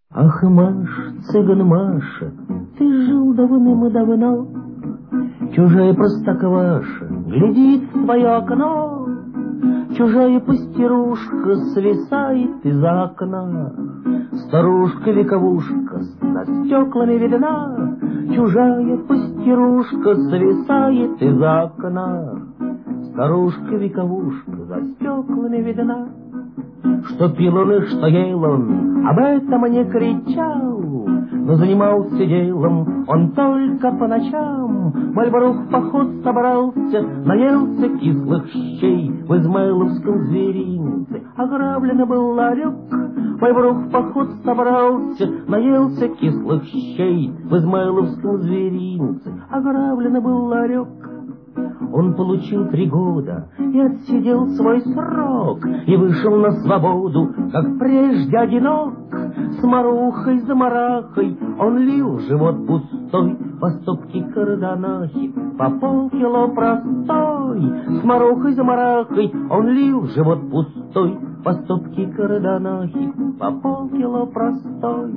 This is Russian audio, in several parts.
Ах, Маш, цыган Маша, ты жил давным-давно, чужая простокваша глядит в твое окно, чужая пастерушка свисает из окна, старушка-вековушка за стеклами видна, чужая пастерушка свисает из окна, старушка-вековушка за стеклами видна. Что пил он и что ел он, об этом не кричал, но занимался делом он только по ночам. Мальборух в поход собрался, наелся кислых щей в Измайловском зверинце, ограблен был ларек. Мальборух в поход собрался, наелся кислых щей в Измайловском зверинце, ограблен был ларек. Он получил 3 года и отсидел свой срок, и вышел на свободу, как прежде одинок. С марухой за марахой он лил живот пустой по стопке карданахи, по полкило простой. С марухой за марахой он лил живот пустой по стопке карданахи, по полкило простой.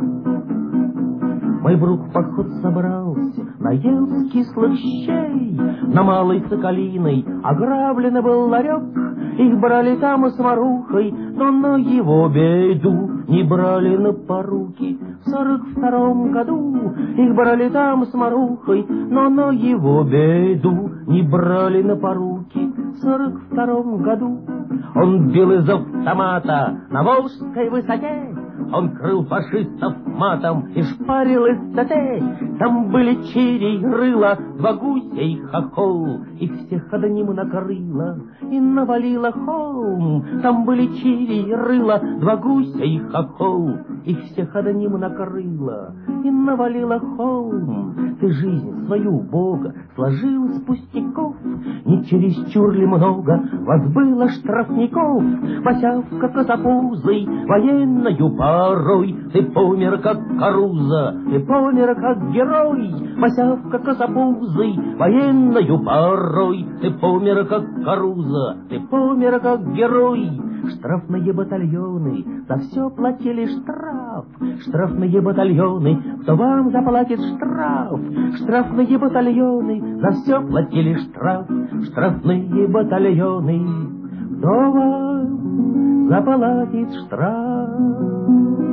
Мой друг в поход собрался, наелся кислых щей, на Малой Соколиной ограблен был ларек. Их брали там и с марухой, но на его беду не брали на поруки. В 42-м году их брали там с марухой, но на его беду не брали на поруки. В 42-м году он бил из автомата на Волжской высоте, он крыл фашистов матом и шпарил из ТТ. Там были черей рыла, 2 гуся и хохол, их всех одним накрыло и навалило холм. Там были черей рыла, 2 гуся и хохол, их всех одним накрыло и навалило холм. Ты жизнь свою, Бога, сложил из пустяков, не чересчур ли много вас было штрафников? Посявка косопузой, военною порой, ты помер как Каруза, ты помер как герой. Посявка косопузой, военною порой, ты помер как Каруза, ты помер как герой. Штрафные батальоны за все платили штраф, штрафные батальоны, кто вам заплатит штраф? Штрафные батальоны за все платили штраф, штрафные батальоны, кто вам заплатит штраф?